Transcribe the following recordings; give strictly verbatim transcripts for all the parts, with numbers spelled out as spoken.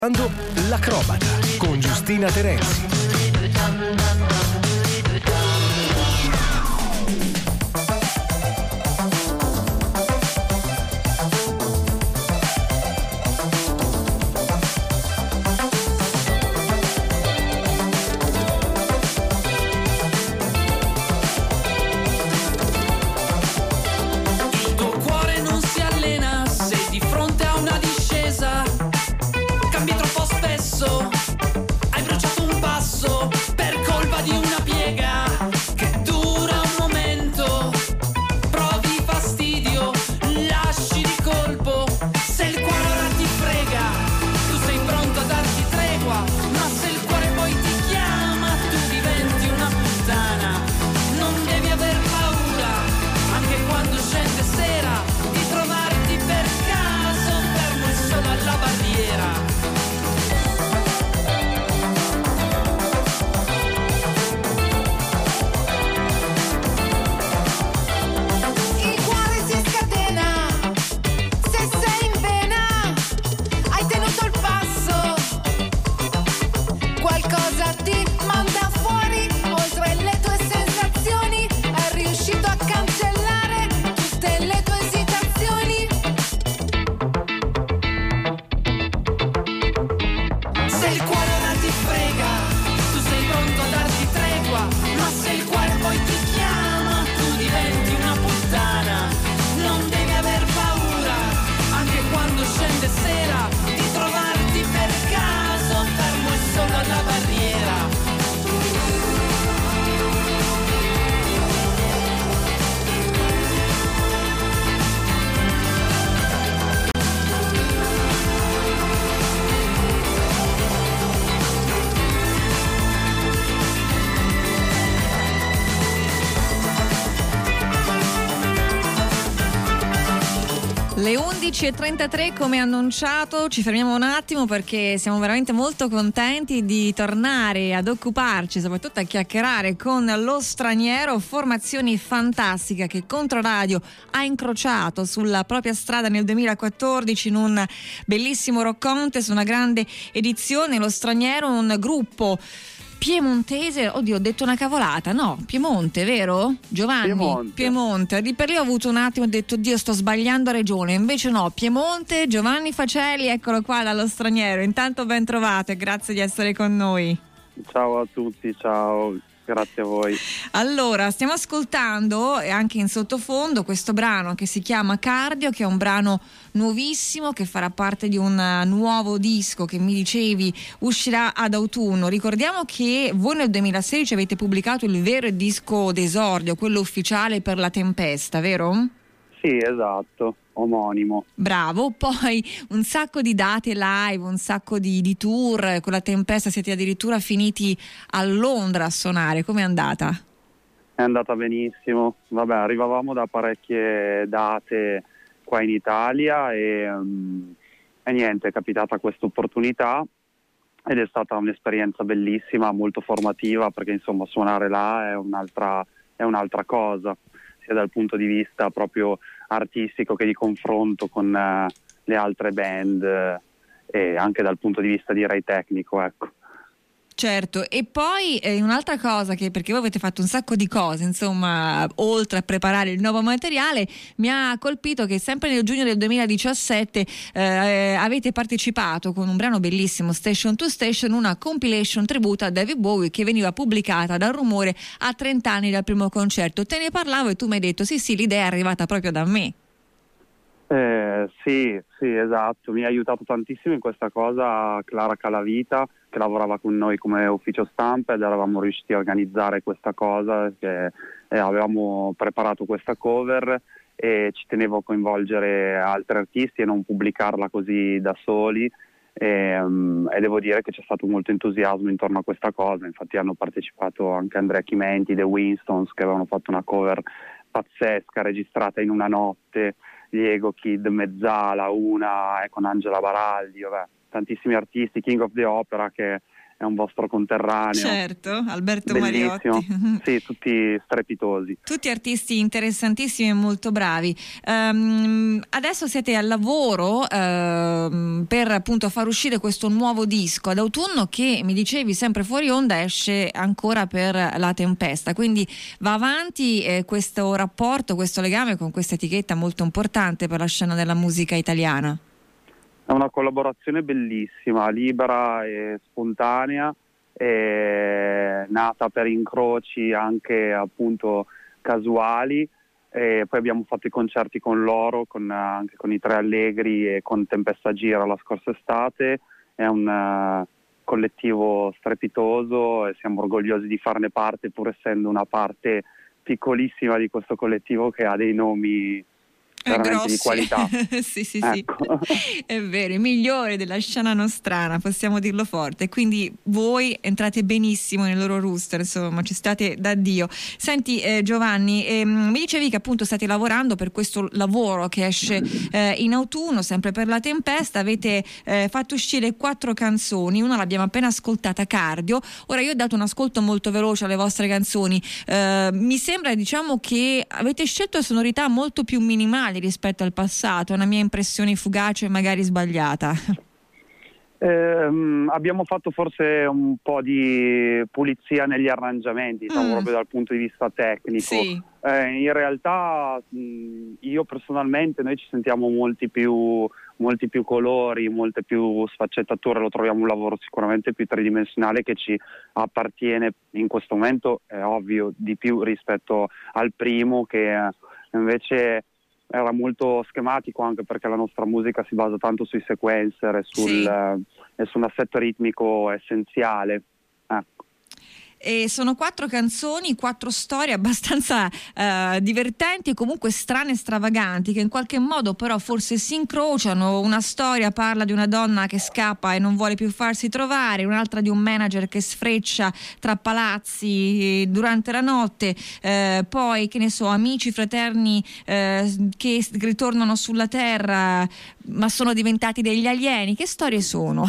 L'Acrobata con Giustina Terenzi. Hai bruciato un passo per colpa di una piega che dura un momento. Provi fastidio, lasci di colpo. Se il cuore ora ti frega, tu sei pronto a darti tregua. Ma se il cuore poi ti chiama, tu diventi una puttana. Non devi aver paura, anche quando scende sera, di trovarti per caso fermo e solo alla barriera. Le undici e trentatré, come annunciato, ci fermiamo un attimo perché siamo veramente molto contenti di tornare ad occuparci, soprattutto a chiacchierare con Lo Straniero, formazione fantastica che Controradio ha incrociato sulla propria strada nel duemilaquattordici in un bellissimo rock contest, una grande edizione. Lo Straniero, un gruppo piemontese, oddio, ho detto una cavolata, no, Piemonte, vero? Giovanni? Piemonte. Piemonte. Di per lì ho avuto un attimo, ho detto, Dio, sto sbagliando regione, invece no, Piemonte. Giovanni Facelli, eccolo qua dallo Straniero. Intanto ben trovato e grazie di essere con noi. Ciao a tutti, ciao. Grazie a voi. Allora, stiamo ascoltando anche in sottofondo questo brano che si chiama Cardio, che è un brano nuovissimo che farà parte di un nuovo disco che mi dicevi uscirà ad autunno. Ricordiamo che voi nel duemilasedici avete pubblicato il vero disco d'esordio, quello ufficiale per La Tempesta, vero? Sì, esatto, omonimo. Bravo, poi un sacco di date live, un sacco di, di tour, con La Tempesta siete addirittura finiti a Londra a suonare, com'è andata? È andata benissimo, vabbè, arrivavamo da parecchie date qua in Italia e, um, e niente, è capitata questa opportunità ed è stata un'esperienza bellissima, molto formativa, perché insomma suonare là è un'altra, è un'altra cosa, sia dal punto di vista proprio artistico che di confronto con uh, le altre band uh, e anche dal punto di vista direi tecnico, ecco. Certo, e poi eh, un'altra cosa, che perché voi avete fatto un sacco di cose, insomma, oltre a preparare il nuovo materiale, mi ha colpito che sempre nel giugno del duemiladiciassette eh, avete partecipato con un brano bellissimo, Station to Station, una compilation tributo a David Bowie che veniva pubblicata dal Rumore a trenta anni dal primo concerto. Te ne parlavo e tu mi hai detto sì sì, l'idea è arrivata proprio da me. Eh, sì, sì, esatto, mi ha aiutato tantissimo in questa cosa Clara Calavita, che lavorava con noi come ufficio stampa, ed eravamo riusciti a organizzare questa cosa, che eh, avevamo preparato questa cover e ci tenevo a coinvolgere altri artisti e non pubblicarla così da soli e, um, e devo dire che c'è stato molto entusiasmo intorno a questa cosa. Infatti hanno partecipato anche Andrea Chimenti, The Winstons, che avevano fatto una cover pazzesca registrata in una notte, Diego Kid, Mezzala, una eh, con Angela Baraldi, vabbè, tantissimi artisti, King of the Opera, che è un vostro conterraneo. Certo, Alberto Bellissimo. Mariotti. Sì, tutti strepitosi. Tutti artisti interessantissimi e molto bravi. Um, adesso siete al lavoro uh, per appunto far uscire questo nuovo disco ad autunno che, mi dicevi sempre fuori onda, esce ancora per La Tempesta, quindi va avanti eh, questo rapporto, questo legame con questa etichetta molto importante per la scena della musica italiana. È una collaborazione bellissima, libera e spontanea, è nata per incroci anche appunto casuali, e poi abbiamo fatto i concerti con loro, con, anche con i Tre Allegri e con Tempesta Gira la scorsa estate. È un uh, collettivo strepitoso e siamo orgogliosi di farne parte, pur essendo una parte piccolissima di questo collettivo che ha dei nomi veramente di qualità. sì, sì, ecco. sì, è vero, i migliori della scena nostrana, possiamo dirlo forte. Quindi voi entrate benissimo nel loro roster, insomma, ci state da Dio. Senti eh, Giovanni, ehm, mi dicevi che appunto state lavorando per questo lavoro che esce eh, in autunno, sempre per La Tempesta. Avete eh, fatto uscire quattro canzoni, una l'abbiamo appena ascoltata, Cardio. Ora io ho dato un ascolto molto veloce alle vostre canzoni, eh, mi sembra, diciamo, che avete scelto sonorità molto più minimali rispetto al passato, è una mia impressione fugace e magari sbagliata. Eh, abbiamo fatto forse un po' di pulizia negli arrangiamenti, diciamo, mm. proprio dal punto di vista tecnico. Sì. Eh, in realtà mh, io personalmente, noi ci sentiamo molti più, molti più colori, molte più sfaccettature, lo troviamo un lavoro sicuramente più tridimensionale che ci appartiene in questo momento, è ovvio, di più rispetto al primo, che eh, invece era molto schematico, anche perché la nostra musica si basa tanto sui sequencer e, sul, sì. eh, e su un assetto ritmico essenziale. Ecco. E sono quattro canzoni, quattro storie abbastanza eh, divertenti e comunque strane e stravaganti, che in qualche modo però forse si incrociano. Una storia parla di una donna che scappa e non vuole più farsi trovare, un'altra di un manager che sfreccia tra palazzi durante la notte, eh, poi che ne so, amici fraterni eh, che ritornano sulla terra ma sono diventati degli alieni. Che storie sono?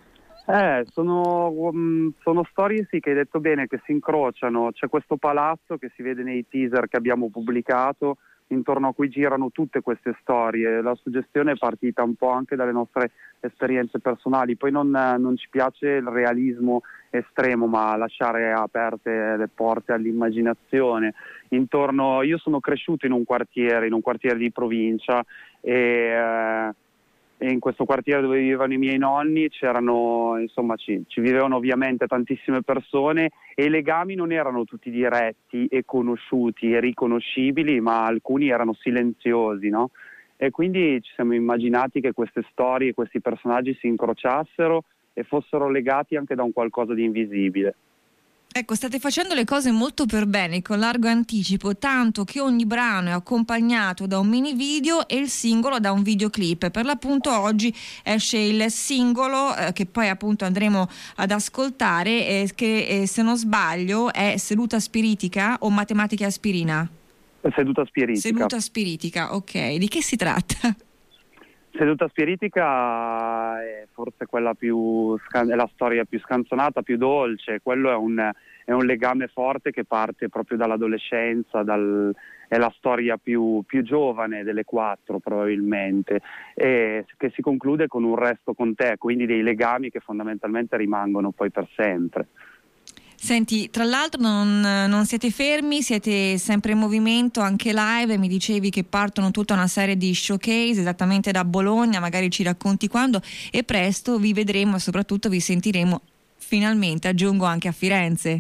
Eh, sono, um, sono storie, sì, che hai detto bene, che si incrociano. C'è questo palazzo che si vede nei teaser che abbiamo pubblicato, intorno a cui girano tutte queste storie. La suggestione è partita un po' anche dalle nostre esperienze personali, poi non, non ci piace il realismo estremo, ma lasciare aperte le porte all'immaginazione. Intorno, io sono cresciuto in un quartiere, in un quartiere di provincia, e eh, e in questo quartiere dove vivevano i miei nonni c'erano, insomma, ci, ci vivevano ovviamente tantissime persone, e i legami non erano tutti diretti e conosciuti e riconoscibili, ma alcuni erano silenziosi, no? E quindi ci siamo immaginati che queste storie, questi personaggi si incrociassero e fossero legati anche da un qualcosa di invisibile. Ecco, state facendo le cose molto per bene, con largo anticipo, tanto che ogni brano è accompagnato da un mini video e il singolo da un videoclip. Per l'appunto oggi esce il singolo eh, che poi appunto andremo ad ascoltare, eh, che eh, se non sbaglio è Seduta Spiritica o Matematica Aspirina? Seduta Spiritica. Seduta Spiritica, ok. Di che si tratta? Seduta Spiritica è forse quella più scan- è la storia più scanzonata, più dolce. Quello è un, è un legame forte che parte proprio dall'adolescenza, dal, è la storia più, più giovane delle quattro probabilmente, e che si conclude con un resto con te, quindi dei legami che fondamentalmente rimangono poi per sempre. Senti, tra l'altro non, non siete fermi, siete sempre in movimento, anche live. Mi dicevi che partono tutta una serie di showcase esattamente da Bologna, magari ci racconti quando, e presto vi vedremo e soprattutto vi sentiremo finalmente, aggiungo, anche a Firenze.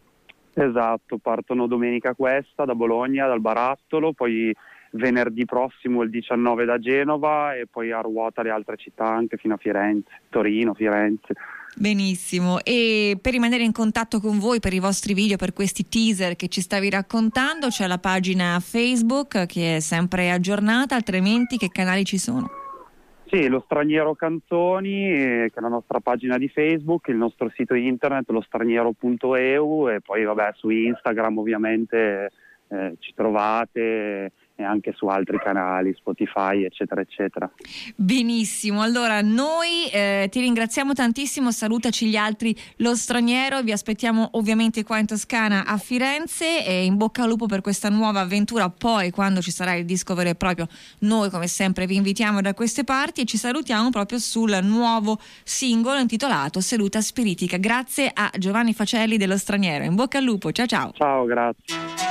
Esatto, partono domenica questa da Bologna, dal Barattolo, poi venerdì prossimo il diciannove da Genova, e poi a ruota le altre città anche fino a Firenze, Torino, Firenze. Benissimo, e per rimanere in contatto con voi per i vostri video, per questi teaser che ci stavi raccontando, c'è la pagina Facebook che è sempre aggiornata, altrimenti che canali ci sono? Sì, Lo Straniero Canzoni, eh, che è la nostra pagina di Facebook, il nostro sito internet lo straniero punto e u, e poi vabbè su Instagram ovviamente eh, ci trovate, e anche su altri canali, Spotify, eccetera, eccetera. Benissimo, allora noi eh, ti ringraziamo tantissimo, salutaci gli altri, Lo Straniero, vi aspettiamo ovviamente qua in Toscana a Firenze e in bocca al lupo per questa nuova avventura, poi quando ci sarà il disco vero e proprio noi come sempre vi invitiamo da queste parti e ci salutiamo proprio sul nuovo singolo intitolato Seduta Spiritica. Grazie a Giovanni Facelli dello Straniero, in bocca al lupo, ciao ciao. Ciao, grazie.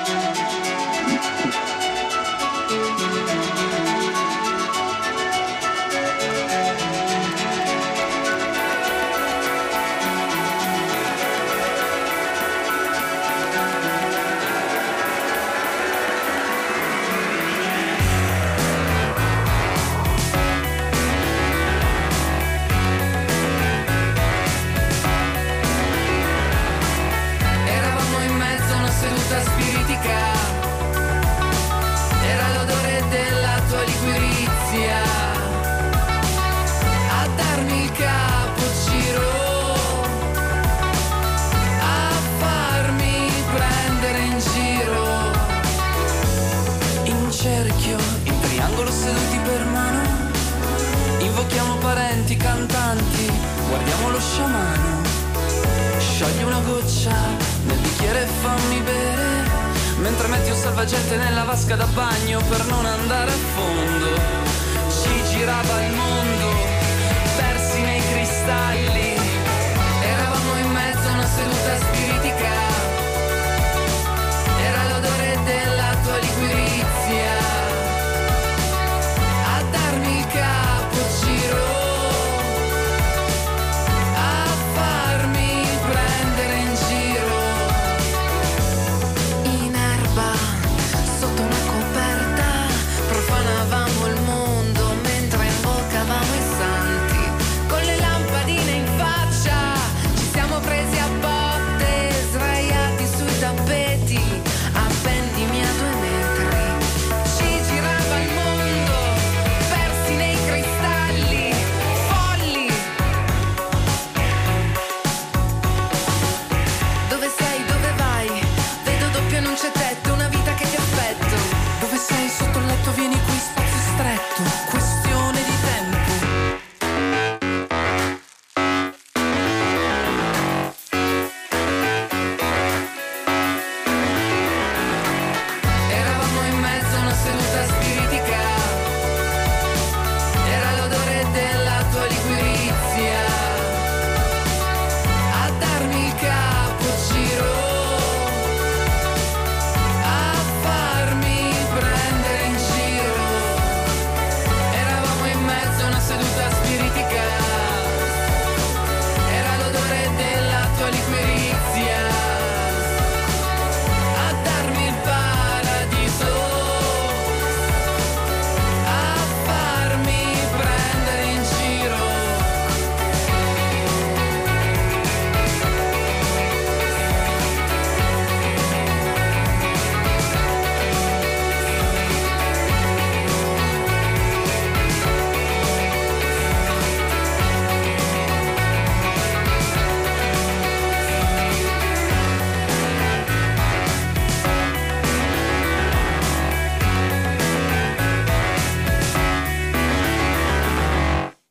Era l'odore della tua liquirizia a darmi il capogiro, a farmi prendere in giro, in cerchio, in triangolo seduti per mano, invochiamo parenti, cantanti, guardiamo lo sciamano, sciogli una goccia nel bicchiere e fammi bere, mentre metti un salvagente nella vasca da bagno per non andare a fondo. Ci girava il mondo